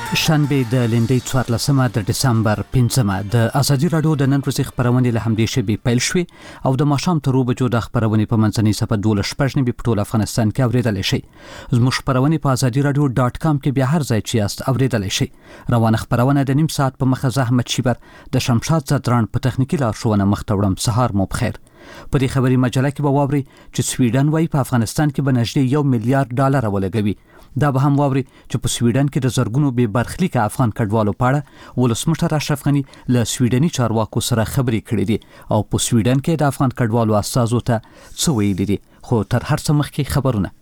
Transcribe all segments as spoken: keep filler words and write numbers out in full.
شنبه د لندۍ څوارلسمه د ډسمبر پنځمه د ازادي راډیو د نن ورځې خبرونه له همدې شبي پیل شوې او د ماښام تر اوبه د خبرونه په منځنۍ صفحه دولس شپږ نیمه په ټول افغانستان کې اوریدل شي. زموږ خبرونه په ازادي راډیو ډاټ کام کې بیا هر ځای چې یاست اوریدل شي. روانه خبرونه د نیم ساعت په مخه زحمت شیبر د شمشاد زدران په تخنیکی لارښوونه مختوړم. سهار مو بخیر. په دې خبري مجله کې به واوري چې سویډن وايي په افغانستان کې به نږدې یو میلیارډ ډالر ولګوي. دا به هم واوري چې په سویډن کې د زرګونو به برخلیک افغان کډوالو په اړه ولسمشر اشرف غنی له سویډني چارواکو سره خبرې کړې دي او په سویډن کې د افغان کډوالو استازو ته څه ویلي دي. خو تر هر څه مخکې خبرونه.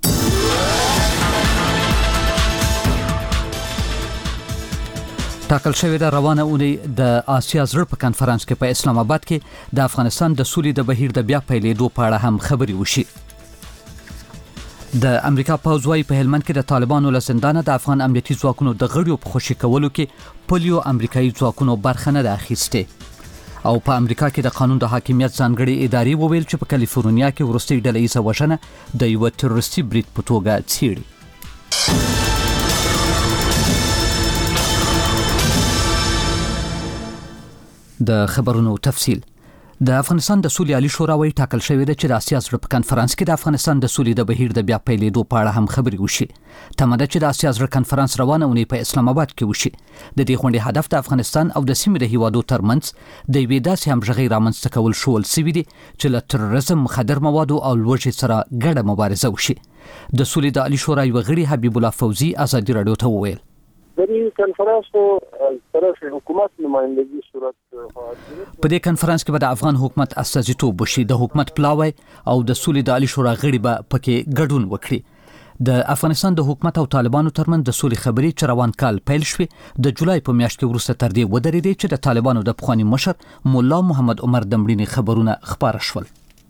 ټاکل شوې ده روانه اونۍ د آسیا زړه په کانفرنس کې په اسلام آباد کې د افغانستان د سولې د بهیر د بیا پیلېدو په اړه هم خبرې وشي. د امریکا پوځ وايي په هلمند کې د طالبانو له زندانه د افغان امنیتي ځواکونو د غړیو په خوشي کولو کې پولیو امریکایي ځواکونو برخه نه ده اخیسته. او په امریکا کې د قانون د حاکمیت ځانګړي ادارې وویل چې په کالیفورنیا کې وروستۍ ډلهییزه وژنه د یو تروریستي برید په توګه څیړي. د خبرونو تفصیل. د افغانستان د سولې عالی شورا وايي ټاکل شوې ده چې د آسیا زړه په کانفرنس کې د افغانستان د سولې د بهیر د بیا پیلېدو په اړه هم خبرې وشي. تمه ده چې د آسیا زړه کانفرنس روانه اونۍ په اسلام آباد کې وشي. د دې غونډې هدف د افغانستان او د سیمې د هیوادو ترمنځ د یوې داسې همغږۍ رامنځته کول شول سوي دي چې له تروریزم، مخدر موادو او لوږې سره ګډه مبارزه وشي. د سولې د عالی شورا یو غړي حبیب الله فوزي ازادي راډیو ته وویل د دې کنفرانس په طرف حکومت نمائندګي صورت په دې کنفرانس کې به د افغان حکومت استازیتوب وشي. د حکومت پلاوی او د سولې د عالی شورا غړي به پکې ګډون وکړي. د افغانستان د حکومت او طالبانو ترمنځ د سولې خبرې چې روان کال پیل شوې د جولای په میاشت کې وروسته تر دې ودرېدې چې د طالبانو د پخواني مشر مولا محمد عمر دمړینی خبرونه خبره شول.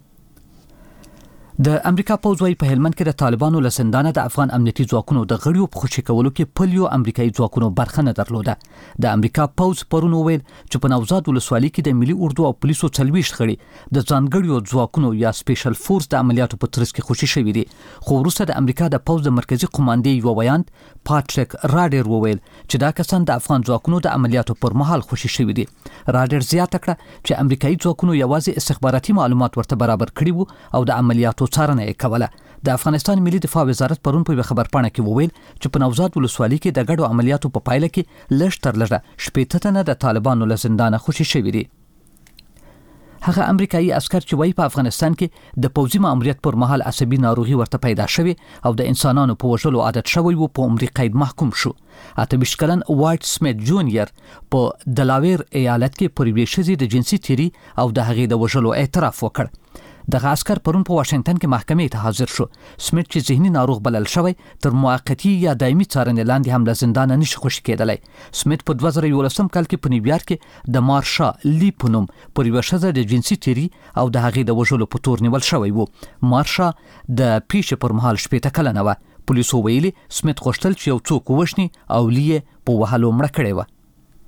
د امریکا پوځ وايي په هلمند کې د طالبانو له زندانه د افغان امنیتي ځواکونو د غړیو په خوشي کولو کې پولیو امریکایي ځواکونو برخه نه درلوده. د امریکا پوځ پرون وویل چې په نوزاد ولسوالۍ کې د ملي اردو او پولیسو څلوېښت غړي د ځانګړیو ځواکونو یا سپیشل فورس د عملیاتو په ترڅ کې خوشي شوي دي. خو وروسته د امریکا د پوځ د مرکزی قوماندې یو ویاند پاتریک راډر وویل چې دا کسان د افغان ځواکونو د عملیاتو پر مهال خوشي شوي دي. راډر زیاته کړه چې امریکایي ځواکونو یوازې استخباراتي معلومات ورته برابر کړي وو او د عملیاتو څارنه یې کوله. د افغانستان ملي دفاع وزارت پرون په خبرپاڼه کې وویل چې په نوزاد ولسوالۍ کې د ګډو عملیاتو په پایله کې لږ تر لږه شپېته تنه د طالبانو له زندانه خوشي شوي دي. هغه امریکایي عسكر چې وايي په افغانستان کې د پوځي ماموریت پر مهال عصبي ناروغي ورته پیدا شوه او د انسانانو په وژلو عادت شوی وو په عمر قید محکوم شو. اته ویشت کلن وایټ سمیت جونیئر په دلاویر ایالت کې پر یوې ښځې د جنسي تیری او د هغې د وژلو اعتراف وکړ. دغه عسكر پرون په واشنگټن کې محکمې ته حاضر شو. سمیت چې ذهني ناروغ بلل شوی تر موقتی یا دایمي څارنې لاندې هم له زندانه نشي خوشي کېدلی. سمیت په دوه زره یولسم کال کې په نیویارک کې د مارشا لی په نوم پر یوه ښځه د جنسي تیری او د هغې د وژلو په تور نیول شوی وو. مارشا د پیښې پر مهال شپېته کلنه وه. پولیسو ویلي سمیت غوښتل چې یو څوک ووژني او لی یې په وهلو مړه کړې وه.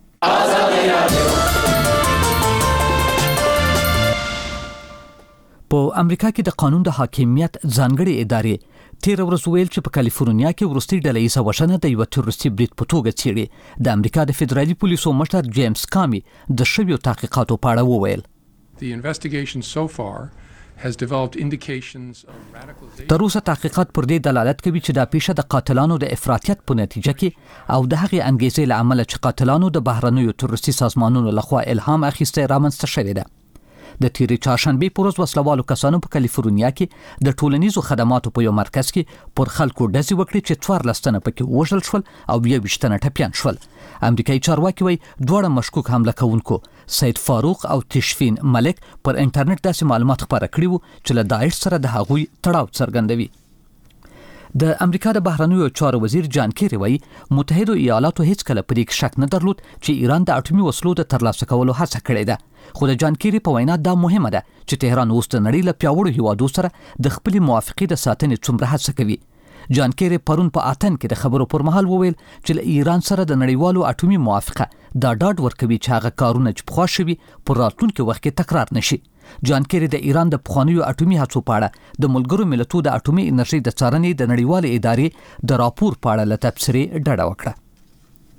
په امریکا کې د قانون د حاکمیت ځانګړي ادارې تیر ورځ ویل چې په کالیفورنیا کې وروستۍ ډلهییزه وژنه د یو تروریستي برید په توګه څیړي. د امریکا د فدرالي پولیسو مشر جیمز کامي د شویو تحقیقاتو په اړه وویل The investigation so far has developed indications of radicalization. تر اوسه تحقیقات پر دې دلالت کوي چې دا پیښه د قاتلانو د افراطیت په نتیجه کې او د هغې انګیزې له امله چې قاتلانو د بهرنیو تروریستي سازمانونو لخوا الهام اخیستی رامنځته شوې ده. د تیرې چهارشنبې په ورځ وسلوالو کسانو په کالیفورنیا کې د ټولنیزو خدماتو په یو مرکز کې پر خلکو ډزې وکړې چې څوارلس تنه پکې وژل شول او یوویشت تنه ټپیان شول. امریکایي چارواکي وایي دواړه مشکوک حمله کوونکو سید فاروق او تشفین ملک پر انټرنیټ داسې معلومات خپاره کړي وو چې له داعش سره د هغوی تړاو څرګندوي. د امریکا د بهرنیو چارو وزیر جان کیری وایي متحده ایالاتو هیڅ کله په دې شک نه درلود چې ایران د اټومي وسلو د ترلاسه کولو هڅه کړې ده. خو د جان کیری په وینا دا مهمه ده چې تهران اوس د نړۍ له پیاوړو هیوادو سره د خپلې موافقې د ساتنې څومره هڅه کوي. جان کیری پرون په آتن کې د خبرو پر مهال وویل چې له ایران سره د نړیوالو اټومي موافقه دا ډاډ ورکوي چې هغه کارونه چې پخوا شوي په راتلونکي وخت کې تکرار نشي. جان کیری د ایران د پخوانیو اټومي هڅو په اړه د ملګرو ملتونو د اټومي انرژي د څارنې د نړیوالې ادارې د راپور په اړه له تبصرې ډډه وکړه.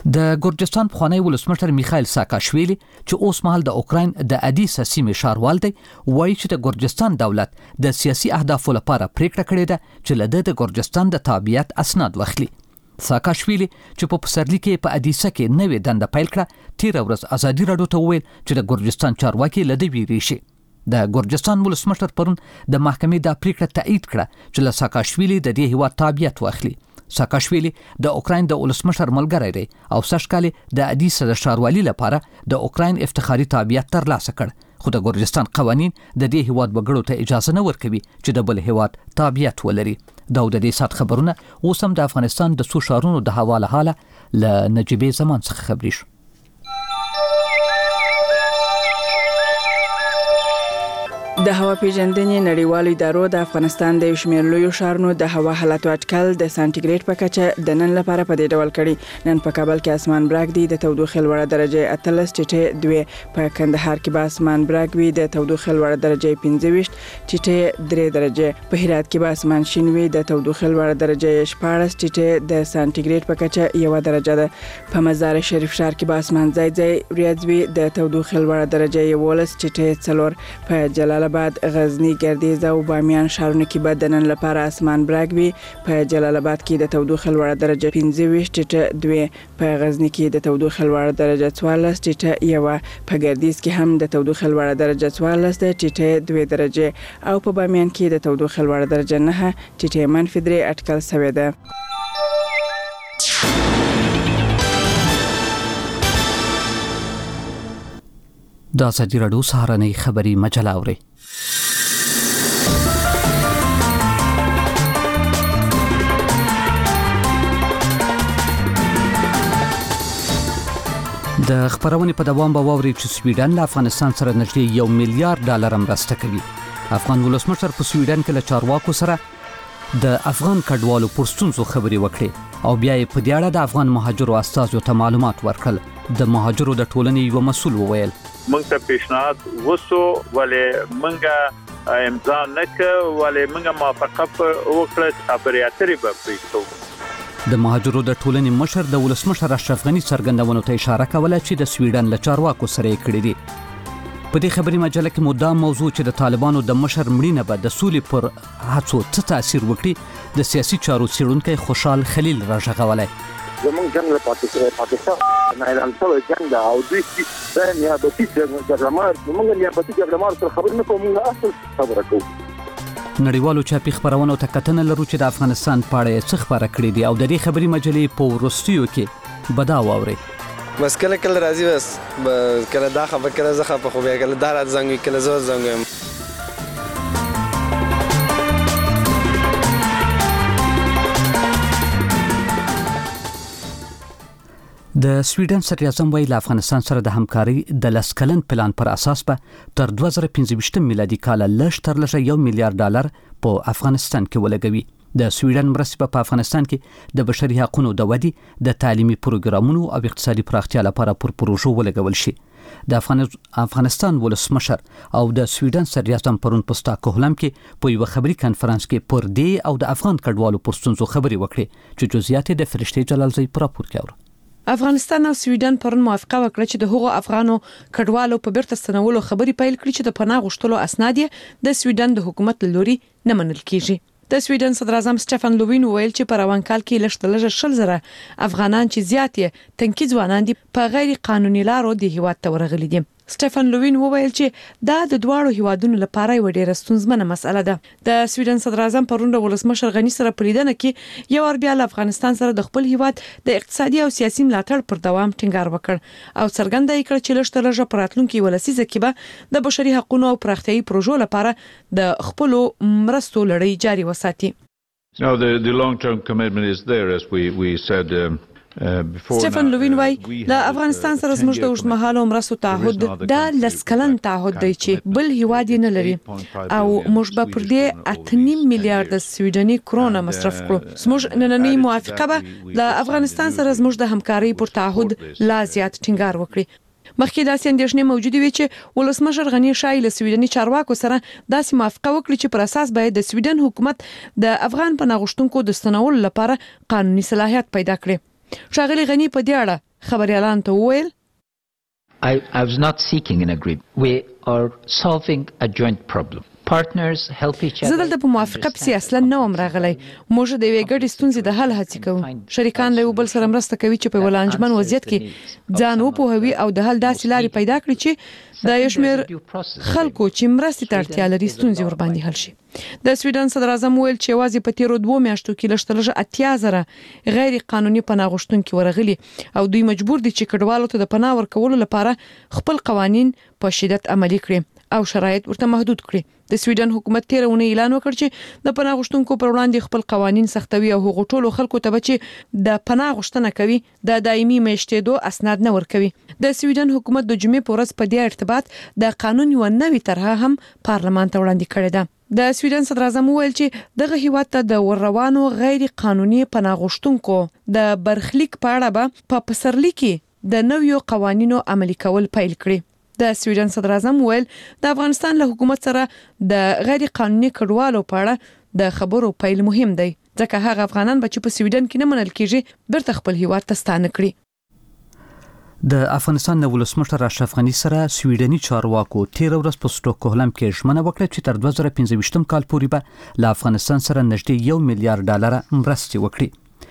د ګورجستان پخوانی ولسمشر میخائیل ساکاشویلی چې اوس مهال د اوکراین د ادیسا سیمې ښاروال دی وایي چې د ګورجستان دولت د سیاسي اهدافو لپاره پریکړه کړې ده چې له د ګورجستان د تابعیت اسناد واخلي. ساکاشویلی چې په پسرلي کې په ادیسا کې نوې دنده پیل کړه تیر ورځ ازادي راډیو ته وویل چې د ګورجستان چارواکي له دې ویري شي. د ګورجستان ولسمشر پرون د محکمې د پریکړه تایید کړه چې له ساکاشویلی د دې هیواد تابعیت واخلي. ساکاشویلی د اوکراین د ولسمشر ملګری دی او سږ کال د ادیسا د ښاروالۍ لپاره د اوکراین افتخاري تابعیت ترلاسه کړ، خو د ګورجستان قوانین د دې هیواد وګړو ته اجازه نه ورکوي چې د بل هیواد تابعیت ولري. دا د دې سات خبرونه اوس هم د افغانستان د څو ښارونو د حواله حاله له نجیبې زمان څخه خبري شو. د هوا پیژندنې نړیوالو ادارو د افغانستان د شمېر لویو ښارونو د هوا حالت اټکل د سانتیګریډ په کچه د نن لپاره په دې ډول کړي. نن په کابل کې اسمان براق دی، د تودوخې لوړه درجه اتلس ټیټه دوه. په کندهار کې به اسمان براق وي، د تودوخې لوړه درجه پنځه ویشت ټیټه درې درجه. په هرات کې به اسمان شین وي، د تودوخې لوړه درجه شپاړس ټیټه د سانتیګریډ په کچه یو درجه ده. په مزار شریف ښار کې به اسمان ځای ځای وریځ وي، د تودوخې لوړه درجه یولس ټیټه څلور. په جلال آباد، غزنی، ګردیز او بامیان ښارونو کې به د نن لپاره اسمان براق وي. په جلال آباد کې د تودوخې لوړه درجه پنځه ویشت ټیټه دوه. په غزنی کې د تودوخې لوړه درجه څوارلس ټیټه یو. په ګردیز کې هم د تودوخې لوړه درجه څوارلس ټیټه دوه درجه او په بامیان کې د تودوخې لوړه درجه نه ټیټه منفي درې اټکل شوې ده. د ازادي راډیو سهارنۍ خبري مجله اوري. د خبرونې په دوام به واوري چې سویډن له افغانستان سره نږدې یو میلیارډ ډالر مرسته کوي. افغان ولسمشر په سویډن کې له چارواکو سره د افغان کډوالو پر ستونزو خبري وکړي او بیا یې په دې اړه د افغان مهاجرو استازو ته معلومات ورکړل. د مهاجرو د ټولنې یو مسؤل وویل موږ ته پیشنهاد وسو ولې موږ امضا نکړ ولې موږ موافقه وکړه خبرې اترې به پریږدو. د مهاجرو د ټولنې مشر د ولسمشر اشرف غني څرګندونو ته اشاره کوله چې د سویډن له چارواکو سره یې کړې دي. په دې خبري مجله کې مدام موضوع چې د طالبانو د مشر مړینه به د سولې پر هڅو څه تاثیر وکړي د سیاسي چارو څېړونکی خوشحال خلیل راژغولی. زمونږ جنگ له پاکستان نه اعلان شوی جنگ ده او دوی چې د نیابتي جګړهمار زمونږ نیابتي جګړهمار سره خبرې نه کوو، موږ اصل خبره کوو. نړیوالو چاپي خبرونو ته کتنه لرو چې د افغانستان په اړه څه خبره کړې دي او د دې خبري مجلې په وروستیو کې به دا واورئ. بس کله کله راځي، بس کله دا خبر کله زه خبر خو بیا کله دا رات زنګ وي کله زه زنګ یم. د سویډن صدر اعظم ویل له افغانستان سره د همکاري د لس کلن پلان پر اساس به تر دوه زره پنځه ویشت میلادي کال لږ تر لږه یو میلیارډ ډالر په افغانستان کې ولګوي. د سویډن مرستې په افغانستان کې د بشري حقوقو د ودی، د تعلیمي پروګرامونو او اقتصادي پراختیا لپاره پر پروژو ولګول شي. د افغانستان ولسمشر او د سویډن صدر اعظم پرون په ستاکهولم کې په یو خبري کانفرنس کې پر دې او د افغان کډوالو پر ستونزو خبري وکړي چې جزئیات د فرشتي جلالزی پر راپور کوي. افغانستان او سویډن پرون موافقه وکړه چې د هغو افغانو کډوالو په بیرته ستنولو خبري پیل کړي چې د پناه غوښتلو اسناد د سویډن د حکومت لوري نه منل کیږي. د سویډن صدر اعظم سټيفن لووین ویل چې په روان کال کې لږ تر لږه شل زره افغانان چې زیات یې تنکي ځوانان دي په غیر قانوني لارو د هیواد ته ورغلي دي. سټيفن لووین وویل چې دا د دواړو هیوادونو لپاره یو ډېر ستونزمنه مسأله ده. د سویډن صدر اعظم پرون د ولسمشر غني سره په لیدنه کې یو ور بیا له افغانستان سره د خپل هیواد د اقتصادي او سیاسي ملاتړ پر دوام ټینګار وکړ او څرګنده یې کړ چې لږ تر لږه په راتلونکي ولسیزه کې به د بشري حقوقو او پراختیايي پروژو لپاره د خپل مرستو لړۍ جاري وساتي. No, the, the long-term commitment is there, as we, we said um, uh, before. سټيفن لووین وای د افغانستان سره زموږ د اوږدمهاله مرستو تعهد دا لسکلن تعهد دی چې بل هیواد نه لري او موږ به پر دې اته نیم میلیارډ سویډني کرونه مصرف کړو. زموږ نننۍ موافقه به د افغانستان سره زموږ د همکارۍ پر تعهد لا زیات ټینګار وکړي. مخکې داسې اندېښنې موجودې وي چې ولسمشر غني شای له سویډني چارواکو سره داسې موافقه وکړي چې پر اساس باید د سویډن حکومت د افغان پناه غوښتونکو د ستنولو لپاره قانوني صلاحیت پیدا کړي. ښاغلي غني په دې اړه خبريالان ته وویل I, I was not seeking an agreement. We are solving a joint problem. Partners help each other. زه دلته په موافقه پسې اصلا نه وم راغلی. موږ د یوې ګډې ستونزې د حل هڅې کوو. شریکان له یو بل سره مرسته کوي چې په ولانجمن وضعیت کې ځان وپوهوي او د حل داسې لارې پیدا کړي چې د یو شمېر خلکو چې مرستې ته اړتیا لري ستونزې ورباندې حل شي. د سویډن صدر اعظم ویل چې یوازې په تیرو دوو میاشتو کې لږ تر لږه اتیا زره غیر قانوني پناه غوښتونکي ورغلي او دوی مجبور دي چې کډوالو ته د پناه ورکولو لپاره خپل قوانين په شدت عملي کړي او شرایط ورته محدود کړي. د سویډن حکومت تیرونه اعلان وکړ چې د پناه غوښتونکو پر وړاندې خپل قوانين سختوي او هغو ټولو خلکو ته چې د پناه غوښتنه کوي د دایمي میشتېدو اسناد نه ورکوي. د سویډن حکومت د جمعې په ورځ په دې ارتباط د قانون یو نوې طرحه هم پارلمان ته وړاندې کړې ده. د سویډن صدر اعظم ویل چې دغه هیواد ته د ورروانو غیر قانوني پناه غوښتونکو د برخلیک په اړه به په پسرلي کې د نویو قوانینو عملي کول پیل کړي. د سویډن صدر اعظم ویل د افغانستان له حکومت سره د غیر قانوني کډوالو په اړه د خبرو پیل مهم دی ځکه هغه افغانان به چې په سویډن کې نه منل کیږي بیرته خپل هیواد ته ستانه کړي. د افغانستان د ولسمشر اشرف غنی سره سویډني چارواکو تیر ورځ په سټوکهولم کې ژمنه وکړه چې تر دوه زره پنځه ویشتم کال پورې به له افغانستان سره نږدې یو میلیارډ ډالر مرستې وکړي.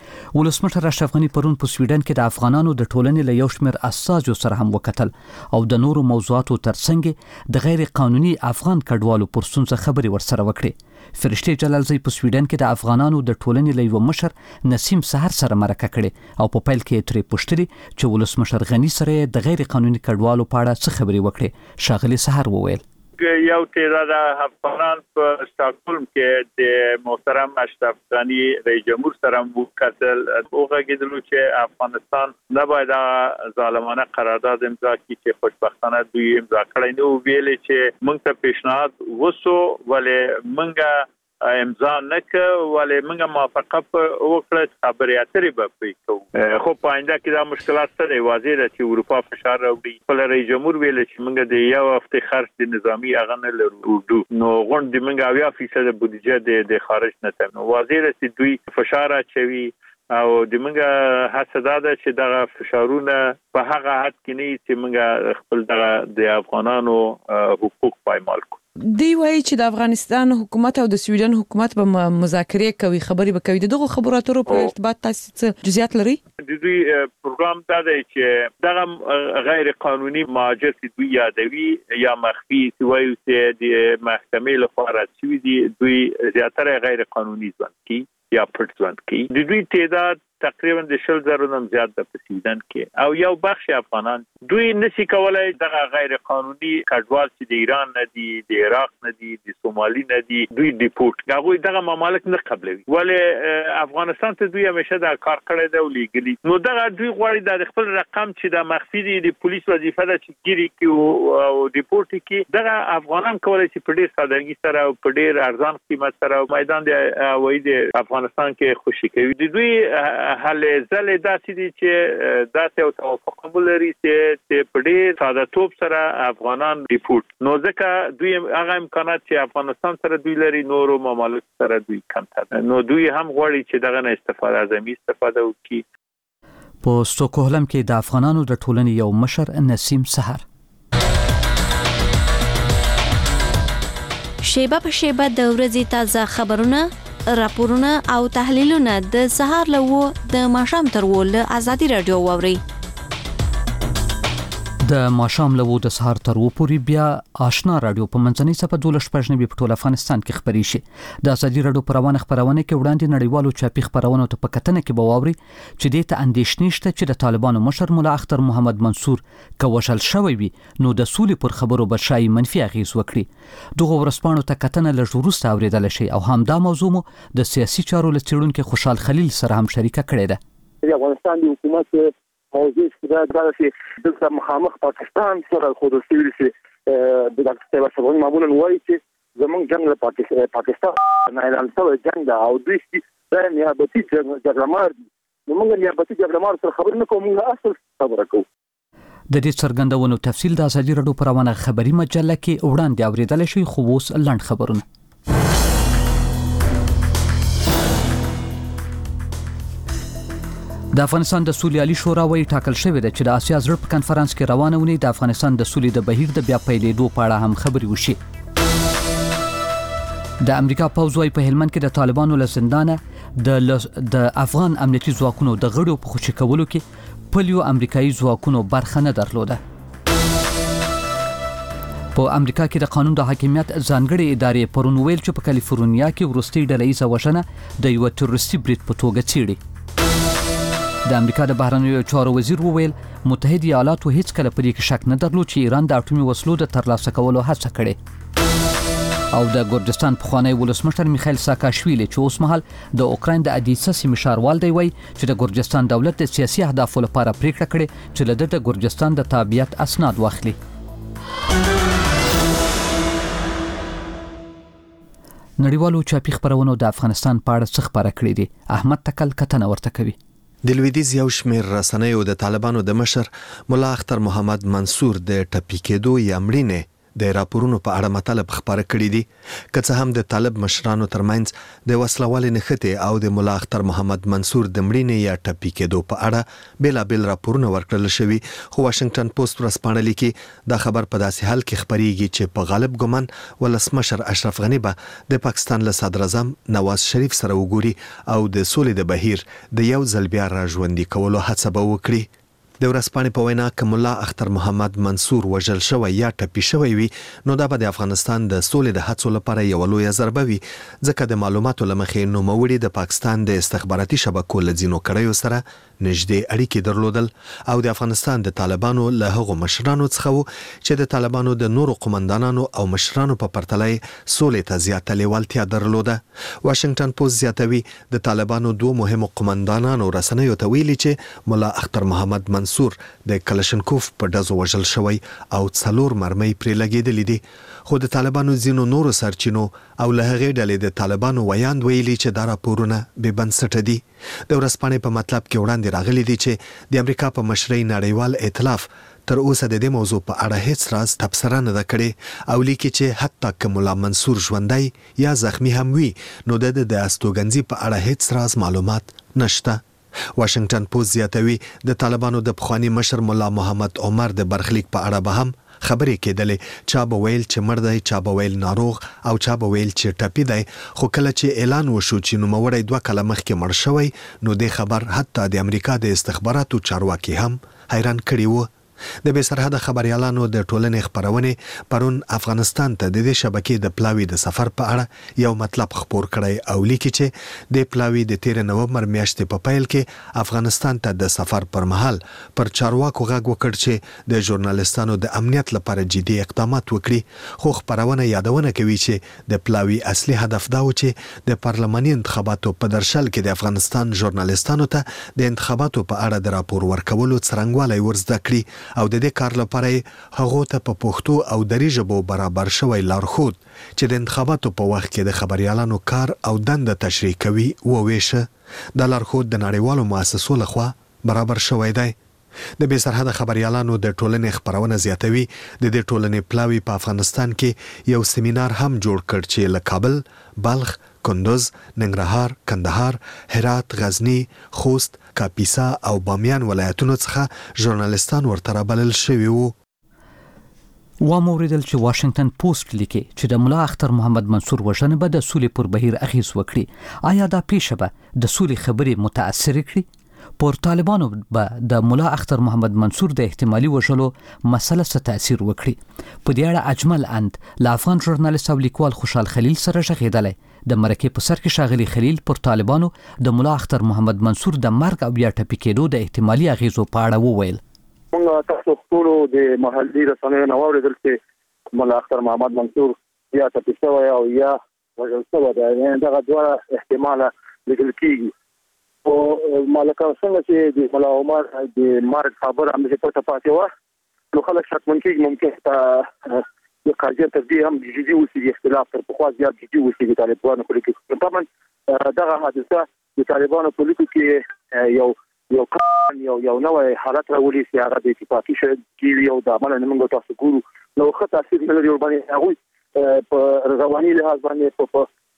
ولسمشر اشرف غنی پرون په سویډن کې د افغانانو د ټولنې له یو شمېر اساسو سره هم وکتل او د نورو موضوعاتو ترڅنګ د غیر قانوني افغان کډوالو پر ستونزه خبرې ورسره وکړي. فرشته جلالزی په سویډن کې د افغانانو د ټولنې له یو مشر نسیم سحر سره مرکه کړي او په پیل کې ترې پوښتنه چې ولسمشر غنی سره د غیر قانوني کډوالو په اړه څه خبرې وکړي. شاغلی سحر وویل یو تعداد افغانان په سټاکهولم کې د محترم اشرف غنی رئیس جمهور سره وکتل او غږیدلو چې افغانستان نه باید ظالمانه قرارداد امضا کړي چې خوشبختانه دوی امضا کړی نو ویل چې موږ ته پیشنهاد وسو ولې موږ امضا نک ولې موږ موافقه وکړه خبرې اترې به کوو خو په آینده کې دا مشکلات سره واضح ده چې اروپا فشار راوړي. خپل رئیس جمهور ویل چې موږ د یو هفته خرج د نظامی اغه نه لرو نو غونډه موږ اویا فیصد بودیجه د خارج نه تم واضح ده چې دوی فشار اچوي او د موږ حسدا ده چې دغه فشارونه په هغه حد کې نه چې موږ خپل دغه د افغانانو حقوق پایمال کړو. دی وایي چې د افغانستان حکومت او د سویډن حکومت به مذاکرې کوي خبرې به کوي. دغه خبرو اترو په ارتباط تاسو څه جزئیات لري؟ د دوی پروګرام دا دی چې دغه غیر قانوني مهاجر چې دوی یادوي یا مخفي سوي چې د محکمې لپاره چې دي دوی زیاتره غیر قانوني ځوان کی یا پټ ځوان کی د دوی تعداد تقریبا د شل زره نم زیات د سویډن کې او یو بخش افغانان دوی نشي کولای دغه غیر قانوني کډوال چې د ایران نه دي د عراق نه دي د سومالي نه دي دوی ډیپورت هغه دغه ممالک نه قبلوي ولې افغانستان ته دوی همیشه دا کار کړی دی او لیګلی نو دغه دوی غواړي د خپل رقم چې د مخفي دي د پولیس وظیفه ده چې ګيري کې او ډیپورت کې دغه افغانان کولای شي په ډیر سادهګي سره او په ډیر ارزان قیمت سره میدان دی وای د افغانستان کې خوشي کوي د دوی حل زله داسې دي چې داسې او توافق لري چې په دې ساده توپ سره افغانان ریپورت نو ځکه دوی هغه امکانات چې افغانستان سره دوی لري نورو ممالک سره دوی کم تر نو دوی هم غواړي چې دغه نه استفاده اعظمي استفاده وکړي. په سټوکهولم کې د افغانانو د ټولنې یو مشر نسیم سحر شیبه په شیبه د ورځې تازه خبرونه راپورونه او تحلیلونه د سهار لوو د ماښام تر وله ازادي رادیو ووري د ماښام لوو د سهار تر و پورې بیا آشنا رادیو په منځنۍ صفه دولس پښنه په ټول افغانستان کې خبري شي د ازادي رادیو پروانه خبرونه کې وړاندې نړیوالو چاپی خبرونه ته په کتنه کې بواوري چې د ته اندیشنې شته چې د طالبانو مشر مولا اختر محمد منصور کوشل شوی وي نو د سولې پر خبرو بشای منفي اغیز وکړي دغه ورسپانو ته کتنه لږ وروسته اوریدل شي او همدا موضوع مو د سیاسي چارو لڅیړونکو خوشحال خلیل سره هم شریکه کړې ده. د افغانستان د حکومت موضوع دا دا چې د مخامخ پاکستان سره خو د سوي سي د دغه څه معمولا وایي چې زمونږ جنگ له پاکستان نه اعلان شوی جنگ دا او دوی چې د نیابتي جګړمار نو موږ نیابتي جګړمار سره خبر نه کوو موږ اصل خبره کوو. د دې څرګندونو تفصیل د ازادي رادیو پروانه خبري مجله کې وړاندې اوریدل شي خو اوس لنډ خبرونه. د افغانستان د سولې شورا وایي ټاکل شوې ده چې د آسیا زړه په کنفرانس کې روانه ونی د افغانستان د سولې د بهیر د بیا پیلېدو په اړه هم خبرې وشي. د امریکا پوځ وايي په هلمند کې د طالبانو له زندانه د د افغان امنیتي ځواکونو د غړو په خوشي کولو کې پلیو امریکایي ځواکونو برخه نه درلوده. په امریکا کې د قانون د حاکمیت ځانګړي ادارې پرون ویل چې په کالیفورنیا کې وروستي ډلهییزه وژنه د یو تروریستي برید په توګه څیړي. د امریکا د بهرنیو چارو وزیر وویل متحده ایالاتو هیڅ کله په دې کې شک نه درلود چې ایران د اټومي وسلو د ترلاسه کولو هڅه کړې. او د ګورجستان پخوانی ولسمشر میخائیل ساکاشویلی چې اوس مهال د اوکراین د ادیسا سیمې ښاروال دی وایي چې د ګورجستان دولت د سیاسي اهدافو لپاره پریکړه کړې چې له د ګورجستان د تابعیت اسناد واخلي. نړیوالو چاپی خبرونو د افغانستان په اړه څه خبره کړې دي. احمد تکل کتنه ورته کوي. د لویدیځ یو شمېر رسنیو د طالبانو د مشر مولا اختر محمد منصور د ټپي کېدو یا مړینې د راپورونو په اړه مطلب خبره کړې دي. که څه هم د طالب مشرانو ترمنځ د وسلوالې نښتې او د مولا اختر محمد منصور د مړینې یا ټپي کېدو په اړه بېلابېل راپورونه ورکړل شوي، خو واشنگټن پوسټ ورځپاڼه لیکي دا خبر په داسې حال کې خبرېږي چې په غالب ګمان ولسمشر اشرف غني به د پاکستان له صدراعظم نواز شریف سره وګوري او د سولې د بهیر د یو ځل بیا راژوندي کولو هڅه به وکړي. د ورځپاڼې په وینا که مولا اختر محمد منصور وژل شوی یا ټپي شوی وي نو دا به د افغانستان د سولې د هڅو لپاره یو لویه ضربه وي، ځکه د معلوماتو له مخې نوموړي د پاکستان د استخباراتي شبکو له ځینو کړیو سره نږدې اړیکې درلودل او د افغانستان د طالبانو له هغو مشرانو څخه وو چې د طالبانو د نورو قومندانانو او مشرانو په پرتله سولې ته زیاته لیوالتیا درلوده. واشنگټن پوسټ زیاتوي د طالبانو دوه مهمو قومندانانو رسنیو ته ویلي چې مولا اختر محمد منصور د کلشنکوف په ډزو وژل شوی او څلور مرمۍ پرې لګېدلې دي، خو د طالبانو ځینو نورو سرچینو او له هغې ډلې د طالبانو ویاند ویلي چې دا راپورونه بې بنسټه دي. د ورځپاڼې په مطلب کې وړاندې راغلي دي چې د امریکا په مشرۍ نړیوال ائتلاف تر اوسه د دې موضوع په اړه هیڅ راز تبصره نه ده کړې او لیکي چې حتی که مولا منصور ژوندی یا زخمی هم وي نو د د استوګنځي په اړه هیڅ راز معلومات نشته. واشنگټن پوسټ زیاتوي د طالبانو د پخوانی مشر مولا محمد عمر د برخلیک په اړه به هم خبرې کېدلې، چا به ویل چې مړ دی، چا به ویل ناروغ او چا به ویل چې ټپي دی، خو کله چې اعلان وشو چې نوموړی دوه کاله مخکې مړ شوی نو د خبر حتی د امریکا د استخباراتو چارواکي هم حیران کړي وو. د بې سرحده خبريالانو د ټولنې خبرونه پرون افغانستان ته د دې شبکې د پلاوي د سفر په اړه یو مطلب خبر کړی او لیکي چې د پلاوي د تیر نومبر میاشتې په پیل کې افغانستان ته د سفر پر مهال پر چارواکو غږ وکړ چې د ژورنالستانو د امنیت لپاره جدي اقدامات وکړي، خو خبرونه یادونه کوي چې د پلاوي اصلي هدف دا و چې د پارلماني انتخاباتو په درشل کې د افغانستان ژورنالستانو ته د انتخاباتو په اړه د راپور ورکولو څرنګوالی ورزده کړي او د دې کار لپاره هغه ته په پښتو او دري ژبو برابر شوی لارښود چې د انتخاباتو په وخت کې د خبريالانو کار او دنده تشریح کوي وویشه. د لارښود د نړیوالو مؤسسو لخوا برابر شوی دی. د بې سرحده خبريالانو د ټولنې خبرونه زیاتوي د دې ټولنې پلاوي په افغانستان کې یو سیمینار هم جوړ کړ چې له کابل، بلخ، کندوز، ننګرهار، کندهار، هرات، غزنی، خوست، کاپیسا او بامیان ولایتونو څخه ژورنالستان ورته رابلل شوي وو. واموریدل چې واشنگټن پوسټ لیکي چې د مولا اختر محمد منصور وژنه به د سولې پر بهیر اغیز وکړي. آیا دا پیښه به د سولې خبرې متاثر کړي؟ پر طالبانو به د مولا اختر محمد منصور د احتمالي وژلو مسله څه تاثیر وکړي؟ په دې اړه اجمل اند له افغان ژورنالیست او لیکوال خوشحال خلیل سره غږېدلی. د مرکې په سر کې ښاغلي خلیل پر طالبانو د مولا اختر محمد منصور د مرګ او یا ټپي کېدو د احتمالي اغیزو په اړه وویل. موږ تاسو ټول د محلي رسنیو نو اوریدل چې مولا اختر محمد منصور یا ټپي شوی او یا وژل شوی دی. دا دوه احتمال لیدل کېږي. او مالکه څنګه چې د مولا عمر د مرګ خبر هم چې پټه پاتې و نو خلک شکمن کېږي ممکن د قاضي تدبیر هم جدي وسیږي، اختلاف تر پخوا زیات جدي وسیږي طالبانو په لیکو. طبعا دغه حادثه د طالبانو په لیکو کې یو یو کان یو یو نوې حالت راولي چې هغه د اتفاقي شوی او د عمل نه موږ تاسو ګورو نو ښه تاثیر نه لري باندې هغه په رواني لحاظ باندې په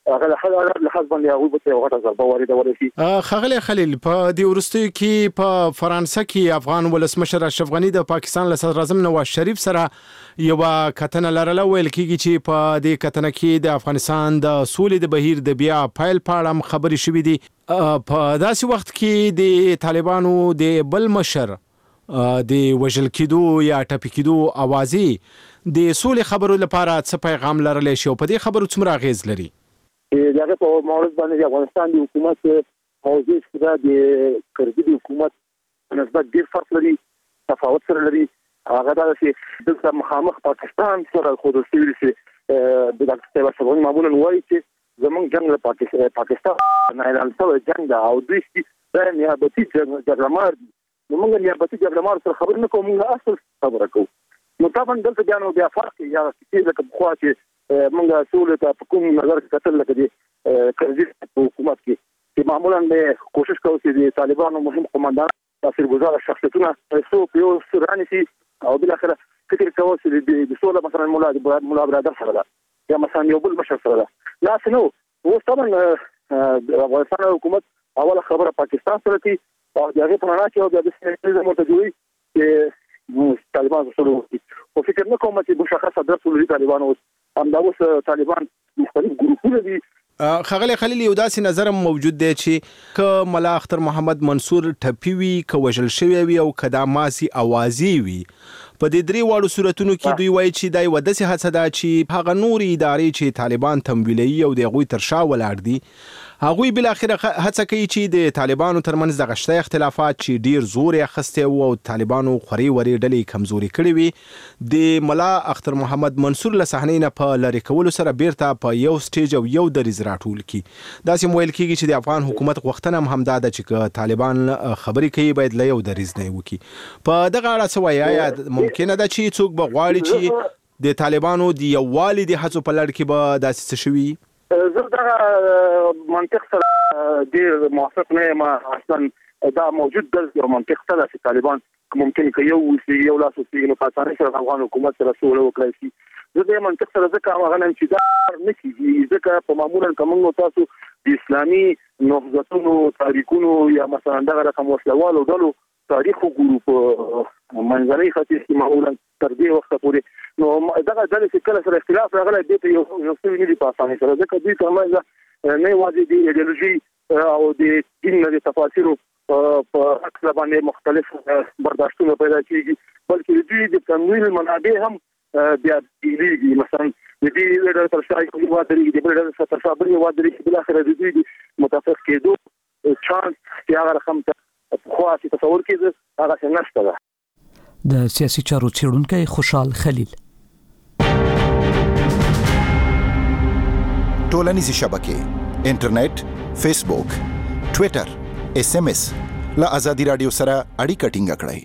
هغه له خلک له خاص باندې هغه په وخت ضربه وارده ورسي. خغلی خلیل په دې ورستیو کې په فرانسه کې افغان ولسمشر اشرف غنی د پاکستان له صدر اعظم نواز شریف سره یو کتنه لرله، ویل کېږي چې په دې کتنه کې د افغانستان د سولې د بهیر د بیا پایل په اړه خبرې شوې دي. په داسې وخت کې د طالبانو د بل مشر د وژل کېدو یا ټپي کېدو اوازې د سولې خبرو لپاره څه پیغام لرلی شي او په دې خبرو څومره اغېز لري؟ دغه په مورز باندې د افغانستان د حکومت موضوع سره د کردي د حکومت نسبت ډیر فرق لري، تفاوت سره لري. هغه دا چې د مخامخ پاکستان سره خو د سویل سي د ډاکټر صاحب څنګه معمولا وایي چې زمونږ جنگ له پاکستان نه اعلان شوی جنگ دا او دوی چې د نیابتي جګړه دي، نو موږ نیابتي جګړه سره خبر نه کوو، موږ اصل خبره کوو. نو طبعا دلته بیا نو بیا فرق یا چې لکه خو چې موږ سولې ته په کوم نظر کتل لکه دي کړي په حکومت کې چې معمولا به کوشش کوي چې د طالبانو مهم قومندان تاثیرګذار شخصیتونه څو په یو سرانه سي او بل اخر فکر کوي چې د سولې مثلا مولا مولا برادر سره ده یا مثلا یو بل مشر سره ده. لا نو هو طبعا د افغانستان حکومت اوله خبره پاکستان سره دي او دغه په اړه چې د سیاسي متجوي چې طالبان سره وي او فکر نه کوم چې مشخصه درس ولري طالبان اوس هم دا اوس طالبان مختلف ګروپونه دي. خغلی خلیل یو داسې نظر موجود دی چې ک ملا اختر محمد منصور ټپي وي، ک وژل شوی وي او ک د ماسي اوازې وي. په دې درې واړو صورتونو کې دوی وایي چې دا یو داسې هڅه ده چې هغه نوري ادارې چې طالبان تمویلوي او د هغوی تر شا ولاړ دي، هغوی بل اخر هڅه کوي چې د طالبانو ترمنځ د غشته اختلافات چې ډیر زور یې اخیستی وو او طالبانو خوري وري ډلې کمزوري کړې وي، د ملا اختر محمد منصور له صحنې نه په لری کولو سره بیرته په یو سټیج او یو دریز راټول کی. داسې ویل کېږي چې د افغان حکومت غوښتنه هم همدا ده چې طالبان خبرې کوي باید له یو دریز نه وکړي. په دغه اړه څه وایي؟ آیا ممکنه ده چې څوک به غواړي چې د طالبانو د یووالي د هڅو په لړ کې به داسې څه شوي؟ زه دغه منطق سره ډیر موافق نه یم. اصلا دا موجود دی یو منطق سره چې طالبان ممکن که یو وسی یو لاس وسی نو پاتانه سره افغان حکومت سره سوله وکړي شي. زه د منطق سره ځکه هغه نن چې دا نه کیږي ځکه په معمولا کومو تاسو د اسلامي نهضتونو تاریخونو یا مثلا دغه رقم وسلوالو ډلو تاریخ وګورو په منځنۍ ختیځ کې معمولا تر دې وخت پورې نو دغه ډلې چې کله سره اختلاف راغلی دی په یو نوڅوي نه دي په اسانۍ سره ځکه دوی ترمنځ نه یوازې د ایډیالوژي او د دین د تفاسیرو په اصل باندې مختلف برداشتونه پیدا کیږي بلکې دوی د تمویل منابع هم بیا دیږي. مثلا د دې ډول تر شای کوي وادري د بل ډول تر شای بل وادري بل اخر د دې متفق کېدو چانس چې هغه رقم ته خو چې تصور کېږي هغه څنګه نشته ده. د سیاسي چارو څېړونکی خوشحال خلیل. ټولنیزې شبکې انټرنیټ، فیسبوک، ټوئیټر، اس ام اس له ازادي رادیو سره اړیکه ټینګه کړئ.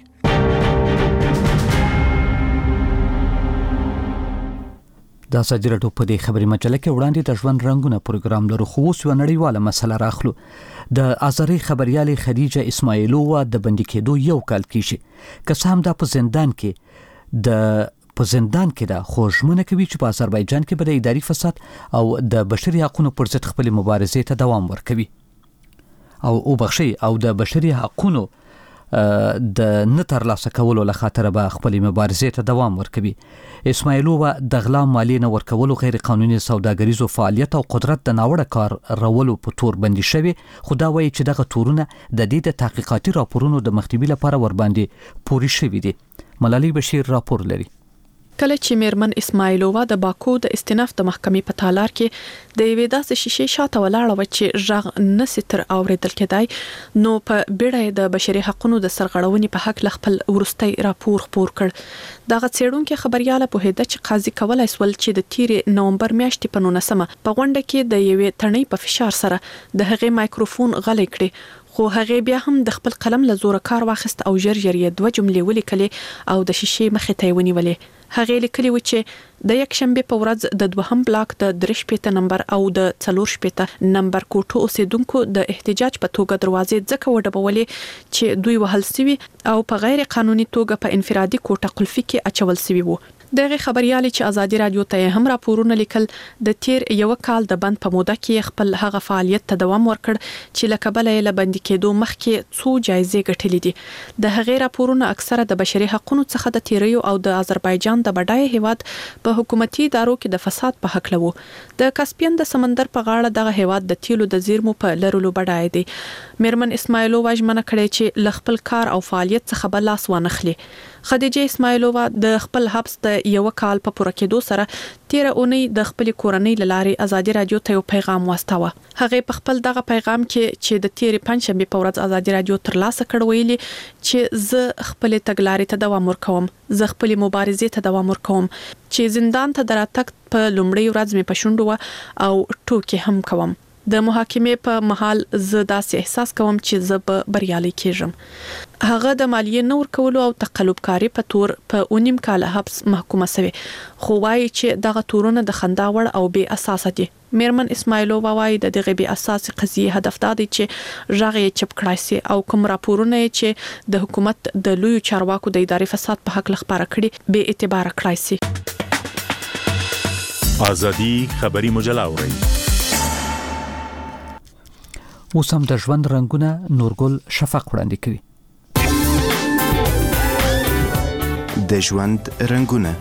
د ازادي رادیو په دې خبري مجله کې وړاندې د ژوند رنگونه پروګرام لرو، خو اوس یو نړیواله مسله راخلو. د ازاري خبريالې خدیجه اسماعیلووا د بندي کېدو یو کال کېږي، که څه هم دا په زندان کې د په زندان کې دا خوشمنه کوي چې په آذربایجان کې به د اداري فساد او د بشري حقوقو پر ضد خپل مبارزې ته دوام ورکوي او او بخشي او د بشري حقوقو د نه ترلاسه کولو له خاطر به خپل مبارزې ته دوام ورکوي. اسماعیلووا د غلا مالیې نه ورکولو، غیر قانوني سوداګریزو فعالیت او قدرت د ناوړه کار رولو په تور بندي شوی، خو دا وایي چې دغه تورونه د دې د تحقیقاتي راپورونو د مخنیوي لپاره ورباندې پوري شوي دي. ملالۍ بشیر راپور لري. کله چې میرمن اسماعیلووا د باکو د استیناف د محکمې په تالار کې د یوې داسې شیشې شاته ولاړه و چې ژغ نه ستر اوریدل کېدای، نو په بیړه د بشري حقوقو د سرغړونې په حق خپل ورستۍ راپور خپور کړ. دغه څېړونکو خبرياله په هده چې قاضي کولای سول چې د تیرې نومبر میاشتې په نولسمه په غونډه کې د یوې تڼۍ په فشار سره د هغې مایکروفون غلې کړي، خو هغه بیا هم د خپل قلم له زوره کار واخیست او ژر ژر یې دوه جملې ولیکلې او د شیشې مخې ته ونیولې. هغه لیکلي و چې د یک شنبه په ورځ د دوهم بلاک د درې شپېته نمبر او د څلور شپېته نمبر کوټو اوسیدونکو د احتجاج په توګه دروازې ځکه وډبولې چې دوی وهل سوي او په غیر قانوني توګه په انفرادي کوټه قلفي کې اچول سوي وو. دغه خبريالي چې ازادي رادیو ته هم راپورونه لیکل د تیر یو کال د بند په موده کې خپل هغه فعالیت ته دوام ورکړ چې لکه بل له بند کېدو مخکې څو جایزې ګټلې دي. د هغې راپورونه اکثره د بشري حقوقو څخه د تیریو او د آذربایجان د بډای هیواد په حکومتي ادارو کې د فساد په حق لوي. د کاسپین د سمندر په غاړه دغه هیواد د تیلو د زیرمو په لرلو بډای دی. میرمن اسماعیلووا ژمنه کړې چې ل خپل کار او فعالیت څخه بل لاس وانخلي. خدیجه اسماعیلووا د خپل حبس د یو کال په پوره کېدو سره تیر اونۍ د خپل کورنۍ لارې ازادي رادیو ته یو پیغام واستاوه. هغه په خپل دغه پیغام کې چې د تیر پنځشنبه په ورځ ازادي رادیو ترلاسه کړ ویلي چې زه خپل تګلارې ته دوام ورکوم، زه خپل مبارزې ته دوام ورکوم، چې زندان ته دراتک په لومړی ورځ مې پښوند او ټوکې هم کوم. د محاکمې په محل زه داسې احساس کوم چې زه به بریالي کېږم. هغه د مالیې نور کولو او تقلبکاری په تور په اونیم کال حبس محکومه شوی، خو وايي چې دغه تورونه د خندا وړ او بې اساس دي. میرمن اسماعیلووا وايي د دغه بې اساس قضیه هدف دا دی چې ژغې چپ کړای شي او کوم راپورونه چې د حکومت د لوی چارواکو د ادارې فساد په حق لخبره کړي به اعتبار کړای شي. ازادي خبري مجله اوري. اوس هم د ژوند رنگونه نورګل شفق وړاندې کوي. د ژوند رنگونه.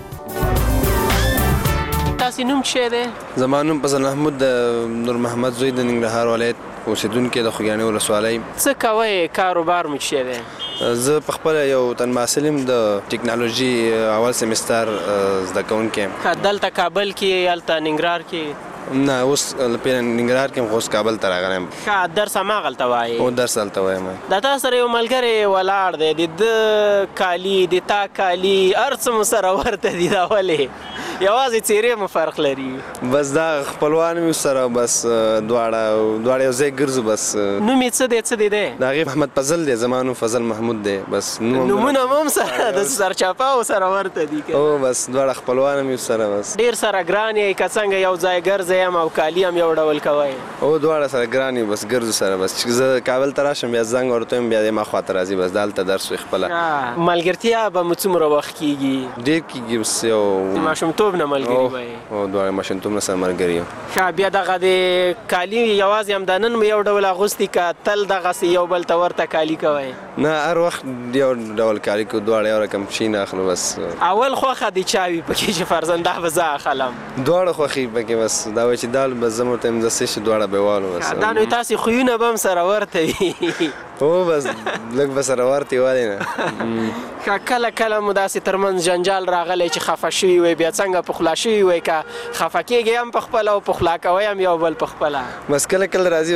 تاسو نوم څه دی؟ زما نوم فضل محمود د نور محمد زوی د ننګرهار ولایت اوسیدونکو د خوږیاڼي ولسوالۍ. څه کوئ؟ کاروبار مو څه دی؟ زه په خپل یو تن محصلم د ټکنالوژي اول سیمستر زده کوونکی یم. دلته کابل کې الته ننګرهار کې؟ نه اوس په ننګرهار کې اوس کابل ته راغلم. ښه درس هماغلته وایي؟ او درس هلته وایم. د تا سره یو ملګری ولاړ دی، د ده کالي د تا کالي هر څه مو سره ورته دي، دا ولې؟ یوازې څیرې مو فرق لري. بس دا خپلوان مې سره بس دواړه دواړه یو ځای ګرځو. بس نوم یې څه دی؟ څه دی دی؟ د هغې محمد فضل دی، زما نوم فضل محمود دی. بس نومونه مو هم سره د سرچاپاو سره ورته دي. او بس دواړه خپلوان مې سره بس ډېر سره ګران یې که څنګه یو ځای ګرځئ یم او کالي هم یو ډول کوئ؟ او دواړه سره ګران یو بس ګرځو سره. بس چې زه کابل ته راشم بیا زنګ ورته وایم بیا دې ما خواته راځي. بس دلته درس وي خپله. ملګرتیا به مو څومره وخت کېږي؟ ډېر کېږي بس یو د ماشومتوب نه ملګري به او دواړه ماشومتوب نه سره ملګري یو. ښه بیا دغه د کالي یوازې همدا نن مو یو ډول اغوستي که تل دغسې یو بل ته ورته کالي کوئ؟ نه هر وخت یو ډول کالي کوو، دواړه یو رقم شي نه اخلو. بس اول خوښه د چا وي پکې چې فرضاً دا به زه اخلم؟ دواړه خوښي پکې. بس دا وایي چې دا بس زه ورته یم زه څه شي دواړه به والو. بس دا نو تاسې خویونه به هم سره ورته وي؟ او بس لږ به سره ورته ولې نه. کله کله مو داسې ترمنځ جنجال راغلی چې خفه شوي وئ، بیا څنګه پخلا شوي وئ که خفه کېږئ هم په خپله او پخلا کوئ هم یو بل په خپله؟ بس کله کله راځي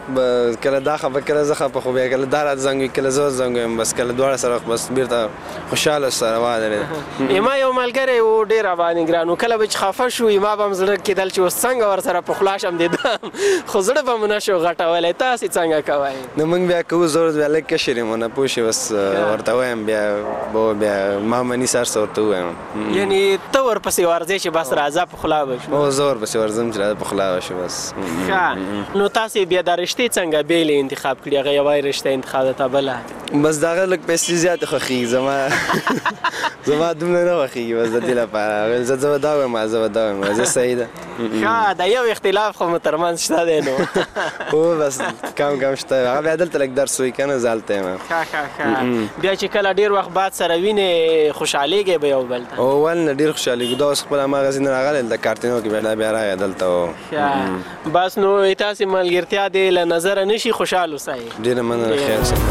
بس کله دا خفه کله زه خفه، خو بیا کله دا راته زنګ وي کله زه زنګ ویم. بس کله دواړه سره بس بېرته خوشحاله سره واده. ما یو ملګری و ډېر راباندې ګران و، کله به چې خفه شوي ما به هم زړه کېدل چې اوس څنګه ورسره پخلا شم دیدم، خو زړه به مو نه شو غټولی. تاسې څنګه کوئ؟ نو موږ بیا کوو زور بیا لږ کشر یم ونه پوه شې. بس ورته وایم بیا به بیا ما مني سر څه ورته ووایم. یعنې ته ورپسې ورځې چې بس راځه پخلا به شو؟ او زه ورپسې ورځم چې راځه پخلا به شو. بس ښه نو تاسې بیا دا رشتې څنګه بېلې انتخاب کړي؟ هغه یوه رشته انتخاب ده تا بله؟ بس د هغه لږ پیسې زیاتې خوښېږي زما زما دومره نه خوښېږي. بس د دې لپاره زه زه به دا وایم زه به دا وایم زه صحیح ده. ښه دا یو اختلاف خو مو ترمنځ شته دی نو؟ او بس کم کم شته. هغه بیا دلته لږ درس وایي که نه زه هلته یم. ښه ښه ښه بیا چې کله ډېر وخت بعد سره وینې خوشحالېږئ به یو بل ته؟ او ولې نه ډېر خوشحالېږو. دا اوس خپله هماغسې نه راغلی د کارتینو کې بیا بیا راغی دلته. ښه بس نو تاسې ملګرتیا دې له نظره نه شي خوشحال اوسئ. ډېره مننه خیر شه.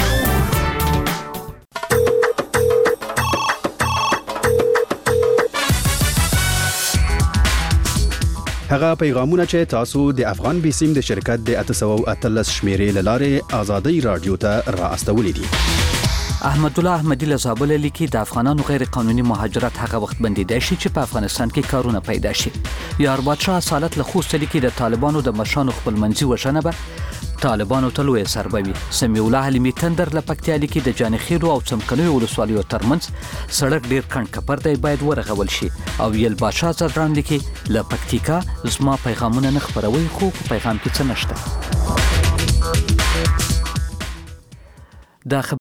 هغه پیغامونه چې تاسو د افغان بیسیم د شرکت د اته سوه او اتلس شمیرې له لارې ازادي رادیو ته را استولې دي. احمد الله احمدی له زابل لیکي د افغانانو غیر قانوني مهاجرت هغه وخت بندیدای شي چې په افغانستان کې کارونه پیدا شي. یار بادشاه اصالت له خوست لیکي د طالبانو د مشرانو خپلمنځي وژنه به طالبانو ته لویه ضربه وي. سمیع الله حلیمي تندر له پکتیا لیکي د جانخیلو او څمکنیو ولسوالیو ترمنځ سړک ډیر کڼ کپر دی باید ورغول شي. او یل بادشاه زدران لیکي له پکتیکا زما پیغامونه نه خپروي خو په پیغام کې څه نشته. دا